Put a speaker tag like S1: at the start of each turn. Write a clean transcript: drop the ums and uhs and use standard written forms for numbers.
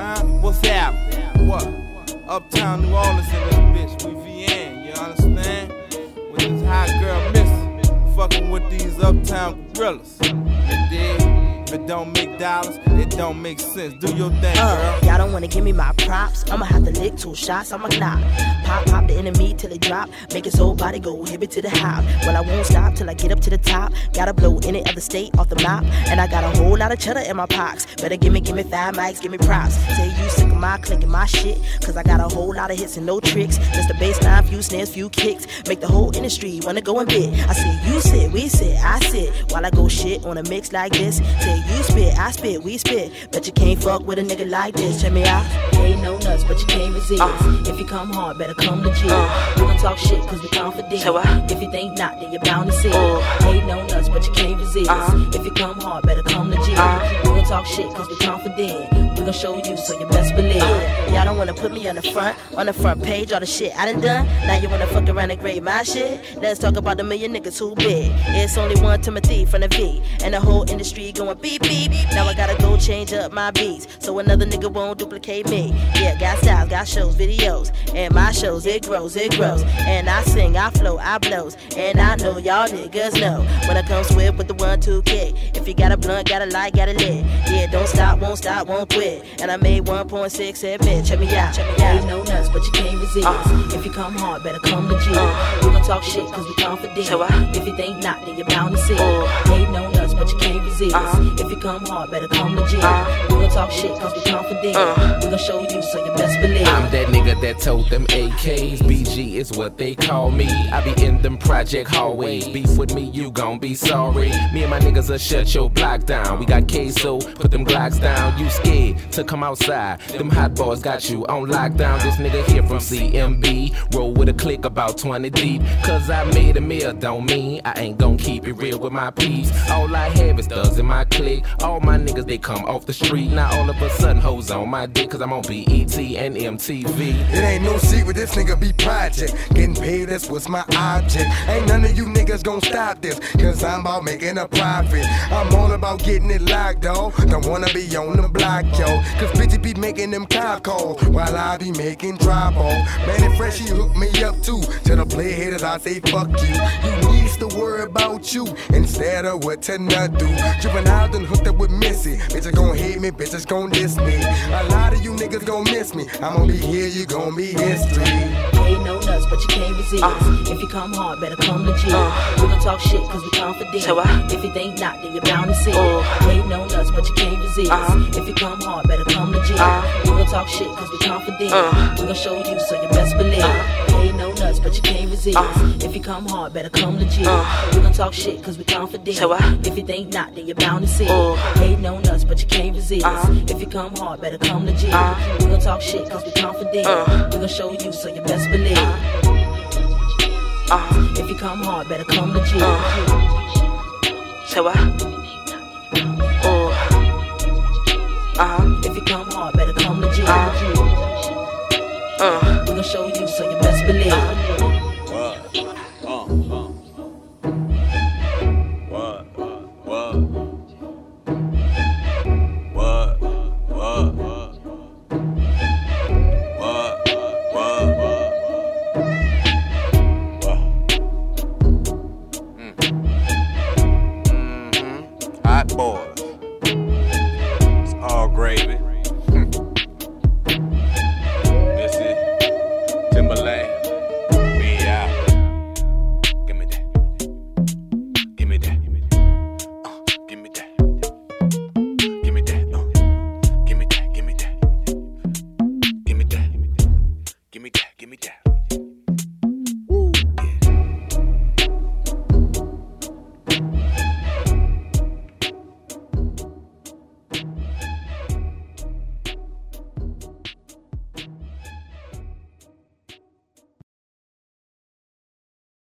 S1: What's happening? What? Uptown New Orleans in this bitch, we VN, you understand? With this hot girl Missy, fucking with these uptown gorillas. You dig? If it don't make dollars, it don't make sense. Do your thing, girl.
S2: Y'all don't wanna give me my props. I'ma have to lick 2 shots, I'ma knock. Pop the enemy till it drop. Make his whole body go hippie to the hop. Well, I won't stop till I get up to the top. Gotta blow any other state off the map. And I got a whole lot of cheddar in my pox. Better give me 5 mics, give me props. Say you sick of my clicking my shit. Cause I got a whole lot of hits and no tricks. Just the bass line, few snares, few kicks. Make the whole industry wanna go and bid. I say you sit, we sit, I sit. While I go shit on a mix like this. Say you spit, I spit, we spit. But you can't fuck with a nigga like this. Check me out. Ain't no nuts, but you can't resist. If you come hard, better come legit. We gon' talk shit cause we confident. If you think not, then you're bound to see. Ain't no nuts, but you can't resist. If you come hard, better come legit. We gon' talk shit cause we confident. We gon' show you so you best believe. Y'all don't wanna put me on the front page, all the shit I done. Now you wanna fuck around and grade my shit. Let's talk about the million niggas who big. It's only one Timothy from the V. And the whole industry going beep beep. Now I gotta go change up my beats so another nigga won't duplicate me. Yeah, got styles, got shows, videos. And my shows, it grows. And I sing, I flow, I blows. And I know y'all niggas know when I come swift with the 1-2 kick. If you got a blunt, got a light, got a lit. Yeah, don't stop, won't quit. And I made 1.6 admit. Check me out. Ain't no nuts, but you can't resist. If you come hard, better come legit. We gon' talk shit cause we confident. If you think not, then you're bound to see. Ain't no nuts, but you can't resist. If you come hard, better come legit. We gon' talk shit cause we confident. We gon' show you so you best believe.
S3: I'm that nigga that told them AKs. BG is what they call me. I be in them project hallways. Beef with me, you gon' be sorry. Me and my niggas will shut your block down. We got queso, put them Glocks down. You scared to come outside. Them hot boys got you on lockdown. This nigga here from CMB. Roll with a click about 20 deep. Cause I made a meal, don't mean I ain't gon' keep it real with my peeps. All I have is thugs in my clique. All my niggas, they come off the street. Now all of a sudden, hoes on my dick. Cause I'm on BET and MTV.
S4: It ain't no secret, this nigga be project. Getting paid, that's what's my object. Ain't none of you niggas gon' stop this. Cause I'm about making a profit. I'm all about getting it locked, dawg. Don't wanna be on the block, yo. Cause bitches be making them cop calls while I be making drop off. Man, and Fresh, he hooked me up too. Tell the play haters I say fuck you. You needs to worry about you instead of what to not do. Juvenile done hooked up with Missy. Bitches gon' hate me, bitches gon' diss me. A lot of you niggas gon' miss me. I'm gon' be here, you gon' be history.
S2: Ain't no nuts, but you can't resist. If you come hard, better come legit. We gon' talk shit cause we confident. If you think not, then you're bound to see. Ain't no nuts, but you can't resist. If you come hard, better come legit. We gon' talk shit cause we confident. We gon' show you so you best believe. Ain't no nuts, but you can't resist. If you come hard, better come legit. We gon' talk shit cause we confident. If you think not, then you're bound to see. Ain't no nuts, but you can't resist. If you come hard, better come legit. We gon' talk shit cause we confident. We gon' show you so you best believe. If you come hard, better come legit. If you come hard, better come legit. We gon' show you so you best believe.